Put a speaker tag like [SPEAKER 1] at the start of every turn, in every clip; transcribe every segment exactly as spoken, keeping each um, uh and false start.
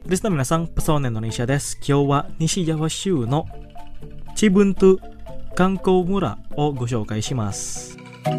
[SPEAKER 1] リスナーの皆さん、パソネンの西田です。今日は西ジャワ州のチブントゥ観光村をご紹介します。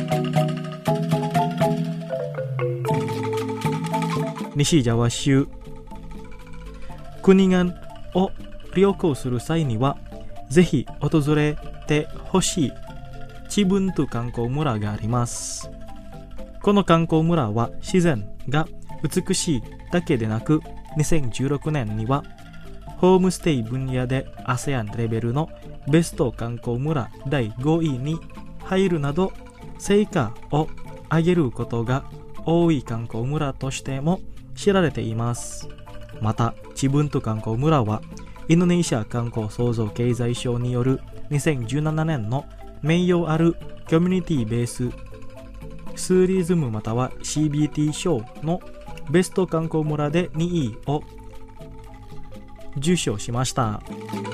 [SPEAKER 1] 西ジャワ州クニガンを旅行する際にはぜひ訪れてほしいチブントゥ観光村があります。この観光村は自然が美しいだけでなく、にせんじゅうろくねんにはホームステイ分野で アセアン レベルのベスト観光村だいごいに入るなど成果を上げることが多い観光村としても知られています。また、チブントゥ観光村はインドネシア観光創造経済省によるにせんじゅうななねんの名誉あるコミュニティベースツーリズムまたは シービーティー 賞のベスト観光村でにいを受賞しました。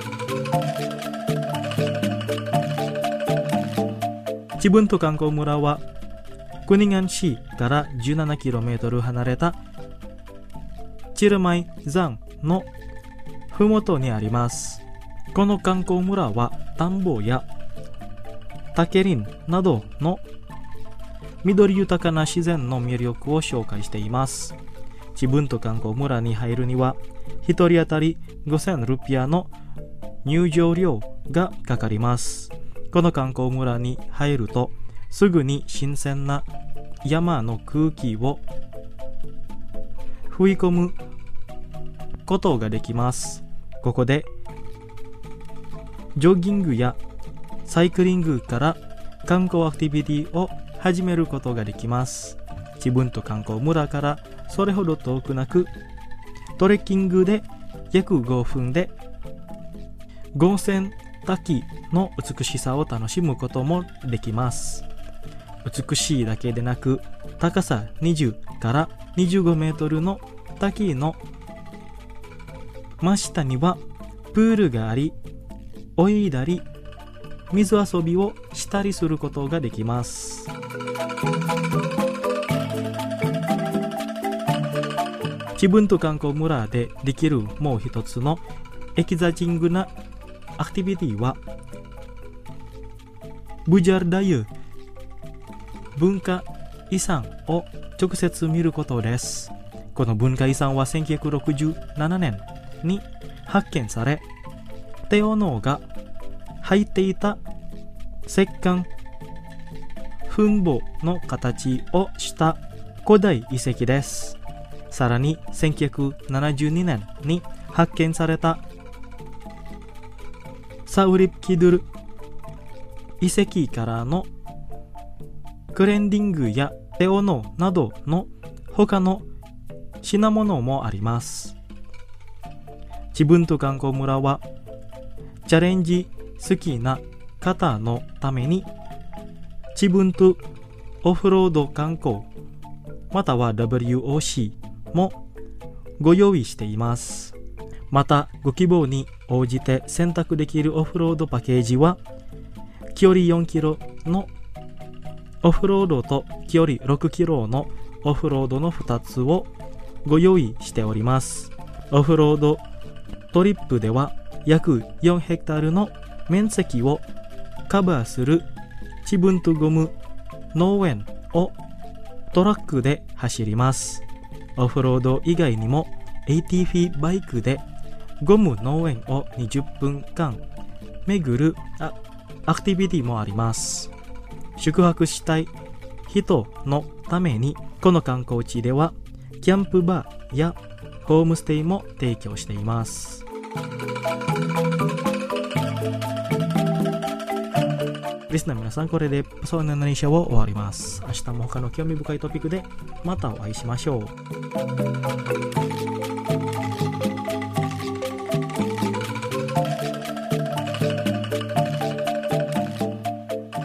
[SPEAKER 1] チブントゥ観光村はクニガン市から じゅうななキロメートル 離れたチルマイ山のふもとにあります。この観光村は田んぼや竹林などの緑豊かな自然の魅力を紹介しています。チブントゥ観光村に入るにはひとり当たりごせんルピアの入場料がかかります。この観光村に入るとすぐに新鮮な山の空気を吹き込むことができます。ここでジョギングやサイクリングから観光アクティビティを始めることができます。チブントゥ観光村からそれほど遠くなく、トレッキングで約ごふんでゴンセン滝の美しさを楽しむこともできます。美しいだけでなく、高さにじゅうからにじゅうごメートルの滝の真下にはプールがあり、泳いだり水遊びをしたりすることができます。チブントゥ観光村でできるもう一つのエキザチングなアクティビティはブジャルダユ文化遺産を直接見ることです。この文化遺産はせんきゅうひゃくろくじゅうななねんに発見され、テオノが入っていた石棺墳墓の形をした古代遺跡です。さらにせんきゅうひゃくななじゅうにねんに発見されたサウリプキドゥル遺跡からのクレンディングやテオノなどの他の品物もあります。チブントゥ観光村はチャレンジ好きな方のためにチブントゥオフロード観光または ダブリューオーシー もご用意しています。またご希望に応じて選択できるオフロードパッケージは距離よんキロのオフロードと距離ろくキロのオフロードのふたつをご用意しております。オフロードトリップでは約よんヘクタールの面積をカバーするチブントゥゴム農園をトラックで走ります。オフロード以外にも エーティーフィー バイクでゴム農園をにじゅっぷんかん巡るアクティビティもあります。宿泊したい人のためにこの観光地ではキャンプバーやホームステイも提供しています。リスナーの皆さん、これでパソネンの西田を終わります。明日も他の興味深いトピックでまたお会いしましょう。